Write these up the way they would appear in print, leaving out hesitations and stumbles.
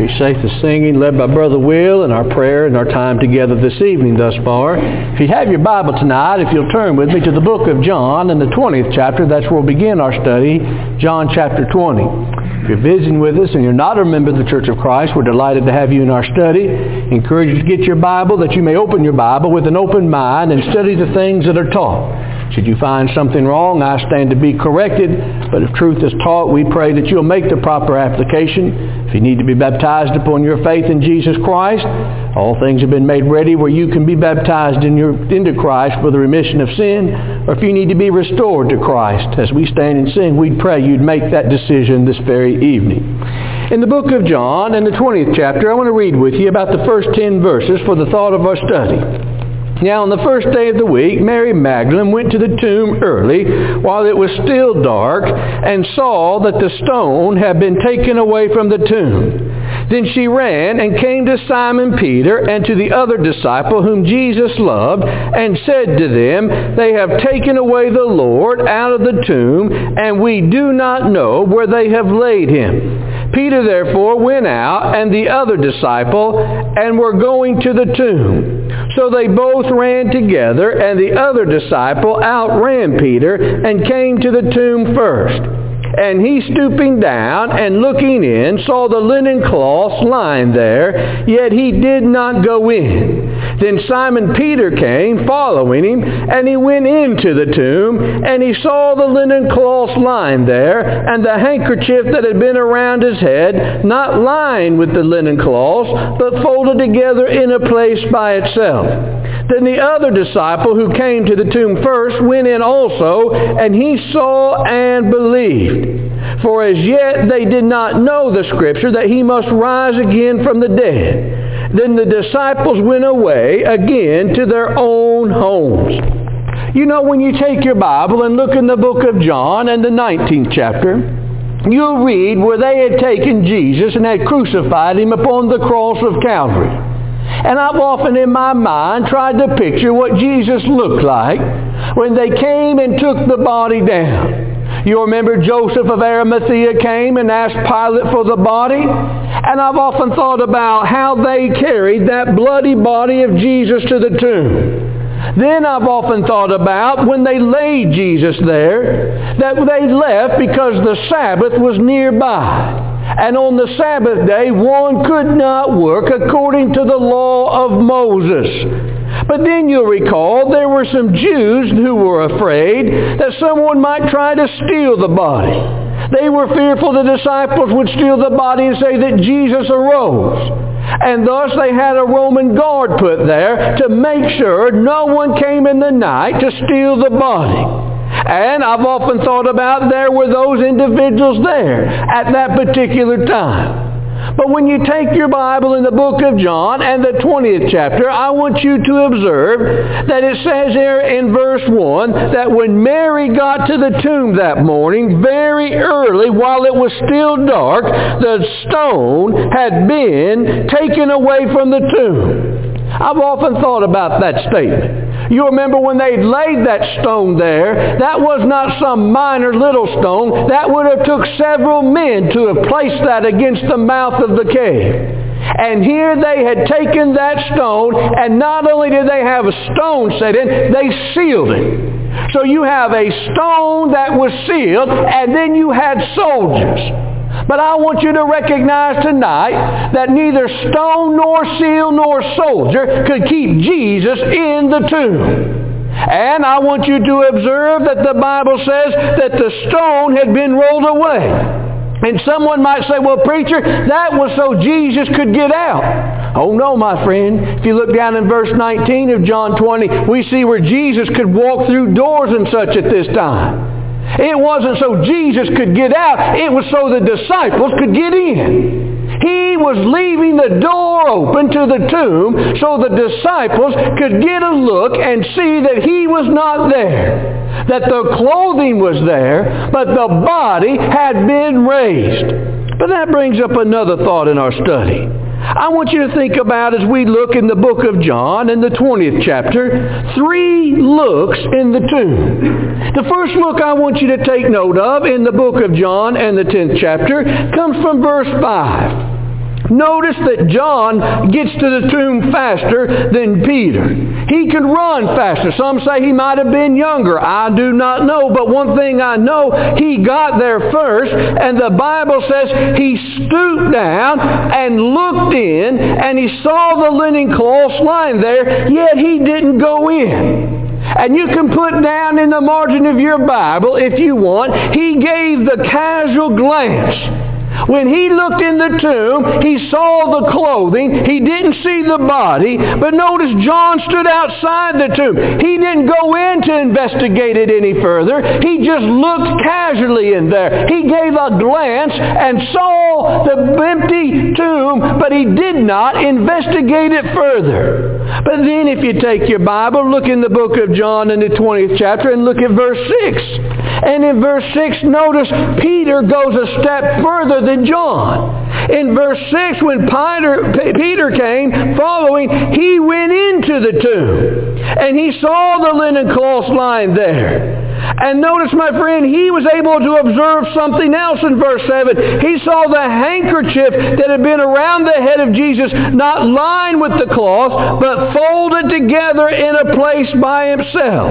Appreciate the singing led by Brother Will and our prayer and our time together this evening thus far. If you have your Bible tonight, if you'll turn with me to the book of John in the 20th chapter, that's where we'll begin our study, John chapter 20. If you're visiting with us and you're not a member of the Church of Christ, we're delighted to have you in our study. Encourage you to get your Bible that you may open your Bible with an open mind and study the things that are taught. Should you find something wrong, I stand to be corrected. But if truth is taught, we pray that you'll make the proper application. If you need to be baptized upon your faith in Jesus Christ, all things have been made ready where you can be baptized into Christ for the remission of sin. Or if you need to be restored to Christ, as we stand and sing, we pray you'd make that decision this very evening. In the book of John, in the 20th chapter, I want to read with you about the first 10 verses for the thought of our study. Now on the first day of the week, Mary Magdalene went to the tomb early while it was still dark and saw that the stone had been taken away from the tomb. Then she ran and came to Simon Peter and to the other disciple whom Jesus loved and said to them, "They have taken away the Lord out of the tomb, and we do not know where they have laid him." Peter therefore went out and the other disciple and were going to the tomb. So they both ran together, and the other disciple outran Peter and came to the tomb first. And he, stooping down and looking in, saw the linen cloths lying there, yet he did not go in. Then Simon Peter came, following him, and he went into the tomb, and he saw the linen cloths lying there, and the handkerchief that had been around his head, not lying with the linen cloths, but folded together in a place by itself. Then the other disciple who came to the tomb first went in also, and he saw and believed. For as yet they did not know the Scripture that he must rise again from the dead. Then the disciples went away again to their own homes. You know, when you take your Bible and look in the book of John and the 19th chapter, you'll read where they had taken Jesus and had crucified him upon the cross of Calvary. And I've often in my mind tried to picture what Jesus looked like when they came and took the body down. You remember Joseph of Arimathea came and asked Pilate for the body? And I've often thought about how they carried that bloody body of Jesus to the tomb. Then I've often thought about when they laid Jesus there, that they left because the Sabbath was nearby. And on the Sabbath day, one could not work according to the law of Moses. But then you'll recall there were some Jews who were afraid that someone might try to steal the body. They were fearful the disciples would steal the body and say that Jesus arose. And thus they had a Roman guard put there to make sure no one came in the night to steal the body. And I've often thought about there were those individuals there at that particular time. But when you take your Bible in the book of John and the 20th chapter, I want you to observe that it says there in verse 1 that when Mary got to the tomb that morning, very early, while it was still dark, the stone had been taken away from the tomb. I've often thought about that statement. You remember when they laid that stone there, that was not some minor little stone. That would have took several men to have placed that against the mouth of the cave. And here they had taken that stone, and not only did they have a stone set in, they sealed it. So you have a stone that was sealed, and then you had soldiers. But I want you to recognize tonight that neither stone nor seal nor soldier could keep Jesus in the tomb. And I want you to observe that the Bible says that the stone had been rolled away. And someone might say, well, preacher, that was so Jesus could get out. Oh, no, my friend. If you look down in verse 19 of John 20, we see where Jesus could walk through doors and such at this time. It wasn't so Jesus could get out. It was so the disciples could get in. He was leaving the door open to the tomb so the disciples could get a look and see that he was not there. That the clothing was there, but the body had been raised. But that brings up another thought in our study. I want you to think about, as we look in the book of John in the 20th chapter, 3 looks in the tomb. The first look I want you to take note of in the book of John and the 10th chapter comes from verse 5. Notice that John gets to the tomb faster than Peter. He could run faster. Some say he might have been younger. I do not know. But one thing I know, he got there first, and the Bible says he stooped down and looked in, and he saw the linen cloths lying there, yet he didn't go in. And you can put down in the margin of your Bible, if you want, he gave the casual glance. When he looked in the tomb, he saw the clothing. He didn't see the body. But notice John stood outside the tomb. He didn't go in to investigate it any further. He just looked casually in there. He gave a glance and saw the empty tomb, but he did not investigate it further. But then if you take your Bible, look in the book of John in the 20th chapter and look at verse 6. And in verse 6, notice Peter goes a step further than John. In verse 6, when Peter came following, he went into the tomb. And he saw the linen cloths lying there. And notice, my friend, he was able to observe something else in verse 7. He saw the handkerchief that had been around the head of Jesus, not lined with the cloth, but folded together in a place by himself.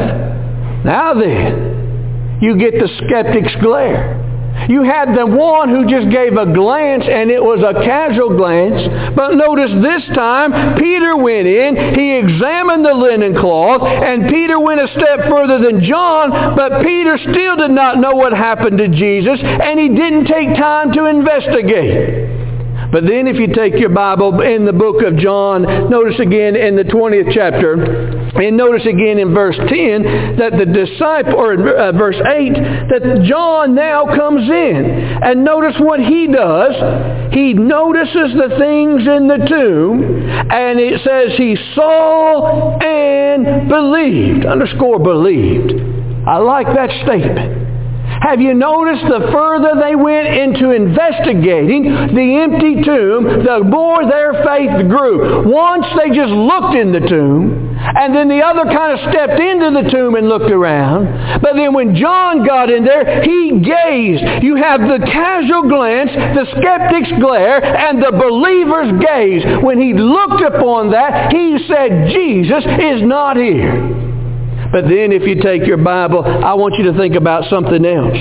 Now then, you get the skeptic's glare. You had the one who just gave a glance, and it was a casual glance. But notice this time, Peter went in, he examined the linen cloth, and Peter went a step further than John, but Peter still did not know what happened to Jesus, and he didn't take time to investigate. But then if you take your Bible in the book of John, notice again in the 20th chapter, and notice again in verse 10 that the disciple, or verse 8, that John now comes in. And notice what he does. He notices the things in the tomb, and it says he saw and believed. Underscore believed. I like that statement. Have you noticed the further they went into investigating the empty tomb, the more their faith grew. Once they just looked in the tomb, and then the other kind of stepped into the tomb and looked around. But then when John got in there, he gazed. You have the casual glance, the skeptic's glare, and the believer's gaze. When he looked upon that, he said, Jesus is not here. But then if you take your Bible, I want you to think about something else.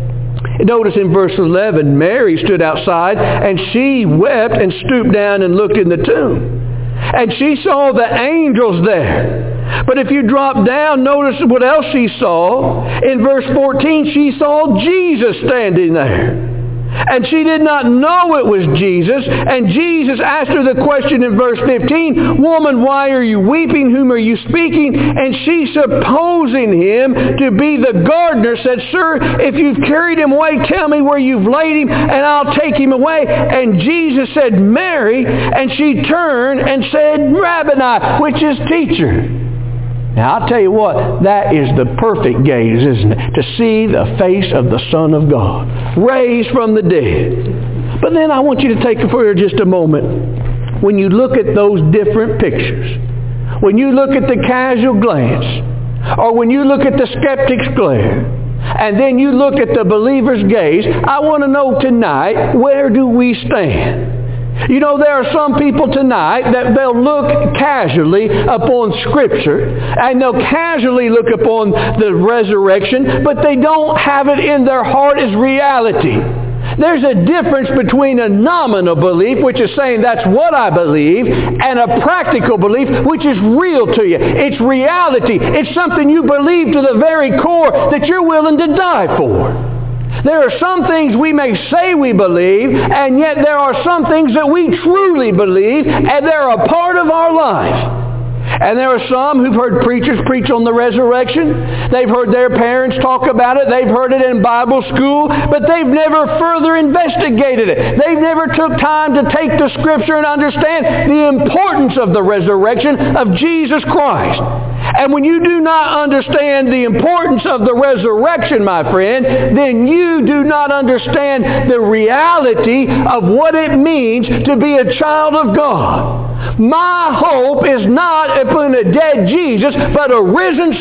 Notice in verse 11, Mary stood outside, and she wept and stooped down and looked in the tomb. And she saw the angels there. But if you drop down, notice what else she saw. In verse 14, she saw Jesus standing there. And she did not know it was Jesus. And Jesus asked her the question in verse 15, Woman, why are you weeping? Whom are you speaking? And she, supposing him to be the gardener, said, Sir, if you've carried him away, tell me where you've laid him, and I'll take him away. And Jesus said, Mary. And she turned and said, Rabboni, which is teacher. Now, I'll tell you what, that is the perfect gaze, isn't it? To see the face of the Son of God, raised from the dead. But then I want you to take it for just a moment. When you look at those different pictures, when you look at the casual glance, or when you look at the skeptic's glare, and then you look at the believer's gaze, I want to know tonight, where do we stand? You know, there are some people tonight that they'll look casually upon Scripture, and they'll casually look upon the resurrection, but they don't have it in their heart as reality. There's a difference between a nominal belief, which is saying that's what I believe, and a practical belief, which is real to you. It's reality. It's something you believe to the very core that you're willing to die for. There are some things we may say we believe, and yet there are some things that we truly believe, and they're a part of our life. And there are some who've heard preachers preach on the resurrection. They've heard their parents talk about it. They've heard it in Bible school, but they've never further investigated it. They've never took time to take the Scripture and understand the importance of the resurrection of Jesus Christ. And when you do not understand the importance of the resurrection, my friend, then you do not understand the reality of what it means to be a child of God. My hope is not upon a dead Jesus, but a risen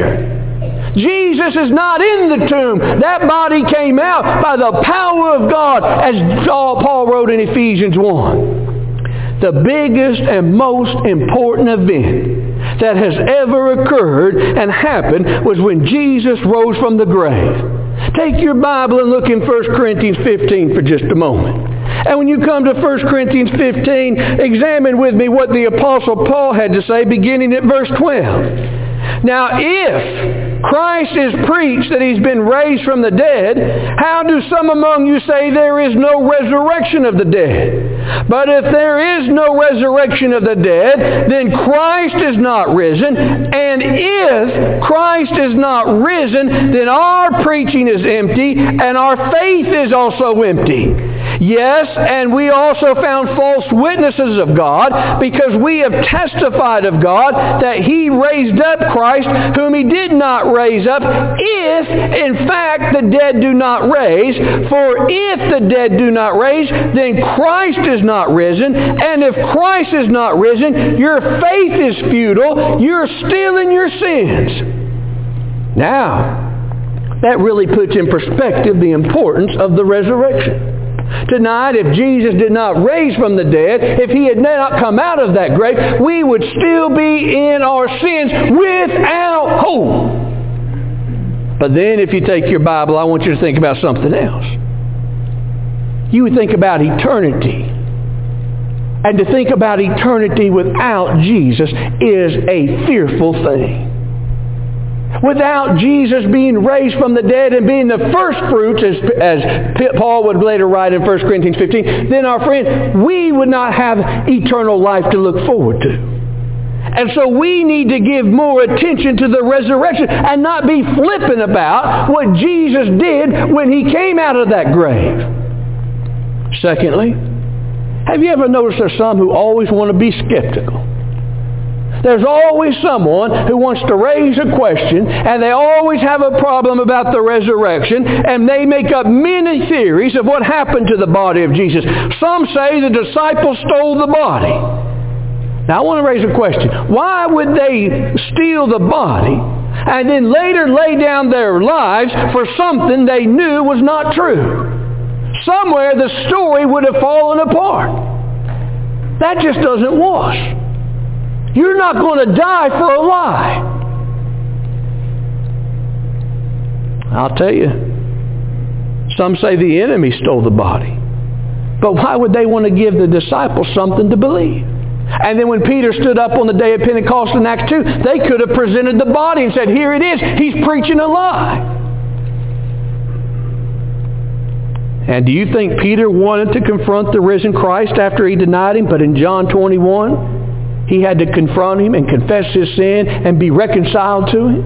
Savior. Jesus is not in the tomb. That body came out by the power of God, as Paul wrote in Ephesians 1. The biggest and most important event that has ever occurred and happened was when Jesus rose from the grave. Take your Bible and look in 1 Corinthians 15 for just a moment. And when you come to 1 Corinthians 15, examine with me what the Apostle Paul had to say beginning at verse 12. Now, if Christ is preached that He's been raised from the dead, how do some among you say there is no resurrection of the dead? But if there is no resurrection of the dead, then Christ is not risen. And if Christ is not risen, then our preaching is empty, and our faith is also empty. Yes, and we also found false witnesses of God, because we have testified of God that He raised up Christ, whom He did not raise up, if in fact the dead do not raise. For if the dead do not raise, then Christ is not risen. And if Christ is not risen, your faith is futile. You're still in your sins. Now, that really puts in perspective the importance of the resurrection. Tonight, if Jesus did not raise from the dead, if He had not come out of that grave, we would still be in our sins without hope. But then if you take your Bible, I want you to think about something else. You would think about eternity. And to think about eternity without Jesus is a fearful thing. Without Jesus being raised from the dead and being the first fruits, as Paul would later write in 1 Corinthians 15, then our friend, we would not have eternal life to look forward to. And so we need to give more attention to the resurrection and not be flippant about what Jesus did when He came out of that grave. Secondly, have you ever noticed there's some who always want to be skeptical? There's always someone who wants to raise a question, and they always have a problem about the resurrection, and they make up many theories of what happened to the body of Jesus. Some say the disciples stole the body. Now I want to raise a question. Why would they steal the body and then later lay down their lives for something they knew was not true? Somewhere the story would have fallen apart. That just doesn't wash. You're not going to die for a lie. I'll tell you, some say the enemy stole the body. But why would they want to give the disciples something to believe? And then when Peter stood up on the day of Pentecost in Acts 2, they could have presented the body and said, here it is, he's preaching a lie. And do you think Peter wanted to confront the risen Christ after he denied Him? But in John 21, he had to confront Him and confess his sin and be reconciled to Him.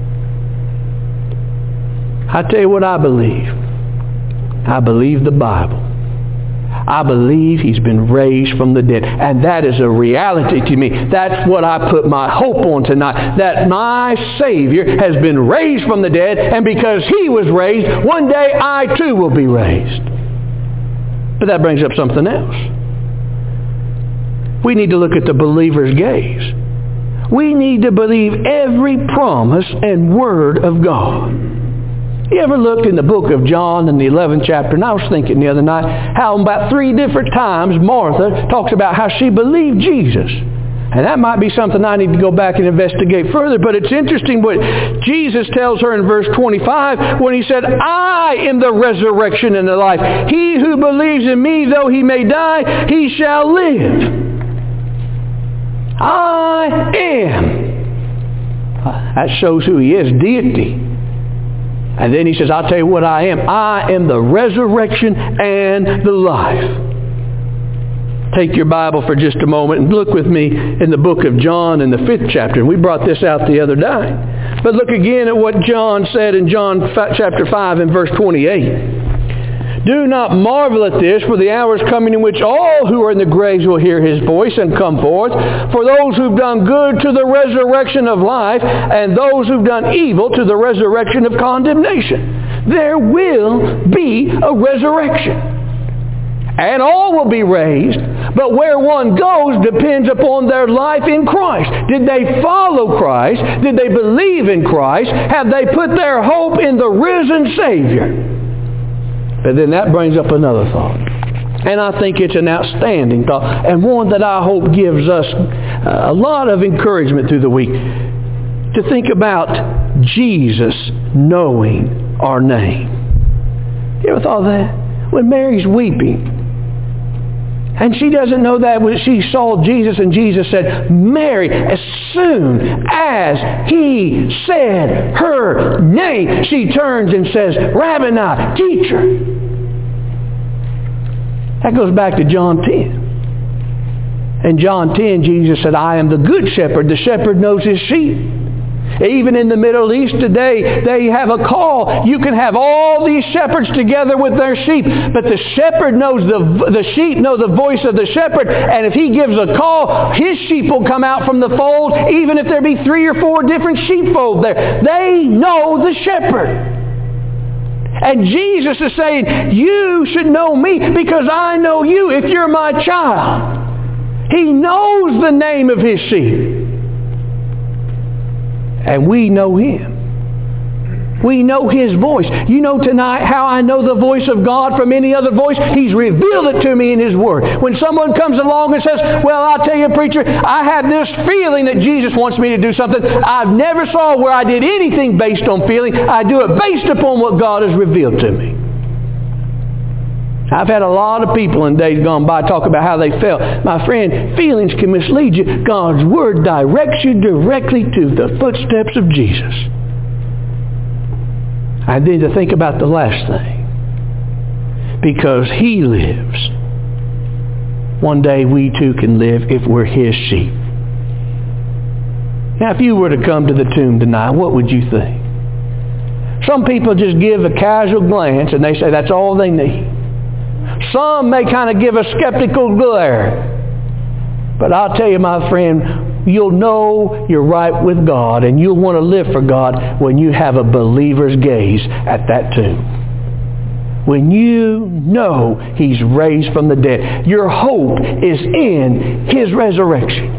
I tell you what I believe. I believe the Bible. I believe He's been raised from the dead. And that is a reality to me. That's what I put my hope on tonight. That my Savior has been raised from the dead. And because He was raised, one day I too will be raised. But that brings up something else. We need to look at the believer's gaze. We need to believe every promise and word of God. You ever looked in the book of John in the 11th chapter? And I was thinking the other night how about 3 different times Martha talks about how she believed Jesus. And that might be something I need to go back and investigate further. But it's interesting what Jesus tells her in verse 25 when He said, I am the resurrection and the life. He who believes in Me, though he may die, he shall live. I am. That shows who He is, deity. And then He says, I'll tell you what I am. I am the resurrection and the life. Take your Bible for just a moment and look with me in the book of John in the 5th chapter. And we brought this out the other day. But look again at what John said in John chapter 5 and verse 28. Do not marvel at this, for the hour is coming in which all who are in the graves will hear His voice and come forth. For those who've done good to the resurrection of life, and those who've done evil to the resurrection of condemnation. There will be a resurrection. And all will be raised, but where one goes depends upon their life in Christ. Did they follow Christ? Did they believe in Christ? Have they put their hope in the risen Savior? But then that brings up another thought. And I think it's an outstanding thought, and one that I hope gives us a lot of encouragement through the week, to think about Jesus knowing our name. You ever thought of that? When Mary's weeping, and she doesn't know that when she saw Jesus, and Jesus said, Mary, as soon as he said her name, she turns and says, Rabboni, teacher. That goes back to John 10. In John 10, Jesus said, I am the good shepherd. The shepherd knows his sheep. Even in the Middle East today, they have a call. You can have all these shepherds together with their sheep, but the shepherd knows the sheep know the voice of the shepherd, and if he gives a call, his sheep will come out from the fold, even if there be 3 or 4 different sheepfold there. They know the shepherd. And Jesus is saying, you should know me because I know you if you're my child. He knows the name of his sheep. And we know him. We know his voice. You know tonight how I know the voice of God from any other voice? He's revealed it to me in his word. When someone comes along and says, well, I'll tell you, preacher, I have this feeling that Jesus wants me to do something. I've never saw where I did anything based on feeling. I do it based upon what God has revealed to me. I've had a lot of people in days gone by talk about how they felt. My friend, feelings can mislead you. God's word directs you directly to the footsteps of Jesus. I need to think about the last thing. Because he lives, one day we too can live if we're his sheep. Now, if you were to come to the tomb tonight, what would you think? Some people just give a casual glance and they say that's all they need. Some may kind of give a skeptical glare. But I'll tell you, my friend, you'll know you're right with God, and you'll want to live for God when you have a believer's gaze at that tomb. When you know he's raised from the dead. Your hope is in his resurrection.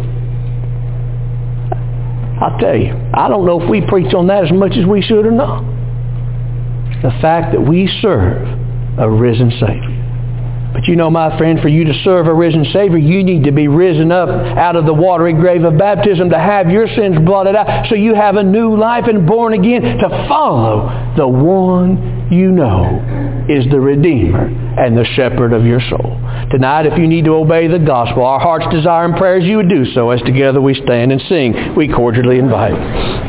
I'll tell you, I don't know if we preach on that as much as we should or not. The fact that we serve a risen Savior. But you know, my friend, for you to serve a risen Savior, you need to be risen up out of the watery grave of baptism, to have your sins blotted out, so you have a new life and born again, to follow the one you know is the Redeemer and the Shepherd of your soul. Tonight, if you need to obey the gospel, our heart's desire and prayer is you would do so as together we stand and sing. We cordially invite.